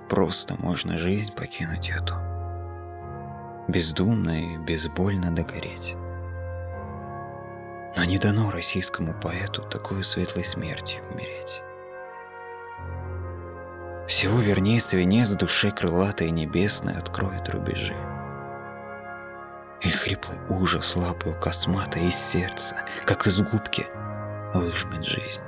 как просто можно жизнь покинуть эту, бездумно и безбольно догореть. Но не дано российскому поэту такой светлой смертью умереть. Всего верней свинец душе крылатой и небесной откроет рубежи. И хриплый ужас лапою косматой из сердца, как из губки, выжмет жизнь.